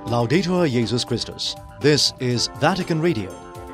Laudetur Jesus Christus. This is Vatican Radio.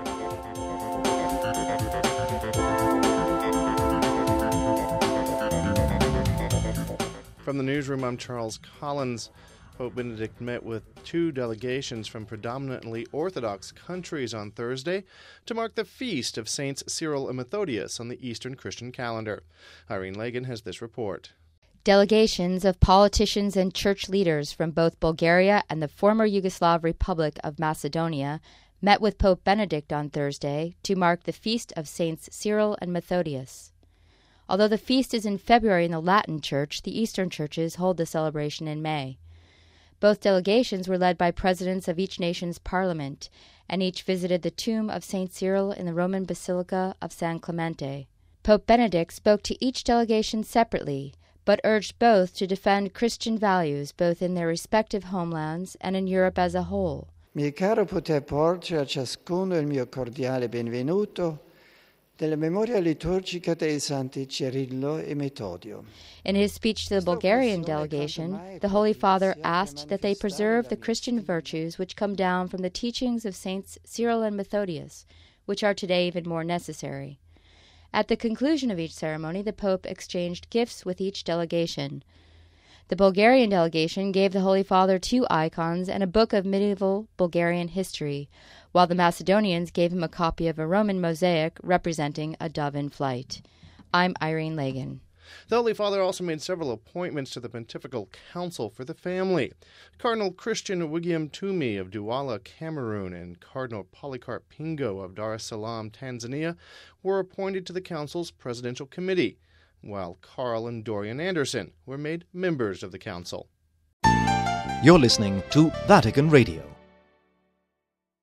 From the newsroom, I'm Charles Collins. Pope Benedict met with two delegations from predominantly Orthodox countries on Thursday to mark the feast of Saints Cyril and Methodius on the Eastern Christian calendar. Irene Lagan has this report. Delegations of politicians and church leaders from both Bulgaria and the former Yugoslav Republic of Macedonia met with Pope Benedict on Thursday to mark the feast of Saints Cyril and Methodius. Although the feast is in February in the Latin Church, the Eastern churches hold the celebration in May. Both delegations were led by presidents of each nation's parliament, and each visited the tomb of St. Cyril in the Roman Basilica of San Clemente. Pope Benedict spoke to each delegation separately, but urged both to defend Christian values both in their respective homelands and in Europe as a whole. Mi è caro poter porgere a ciascuno il mio cordiale benvenuto della memoria liturgica dei Santi Cirillo e Metodio. In his speech to the Bulgarian delegation, the Holy Father asked that they preserve the Christian virtues which come down from the teachings of Saints Cyril and Methodius, which are today even more necessary. At the conclusion of each ceremony, the Pope exchanged gifts with each delegation. The Bulgarian delegation gave the Holy Father 2 icons and a book of medieval Bulgarian history, while the Macedonians gave him a copy of a Roman mosaic representing a dove in flight. I'm Irene Lagan. The Holy Father also made several appointments to the Pontifical Council for the Family. Cardinal Christian William Toomey of Douala, Cameroon, and Cardinal Polycarp Pingo of Dar es Salaam, Tanzania, were appointed to the Council's Presidential Committee, while Carl and Dorian Anderson were made members of the Council. You're listening to Vatican Radio.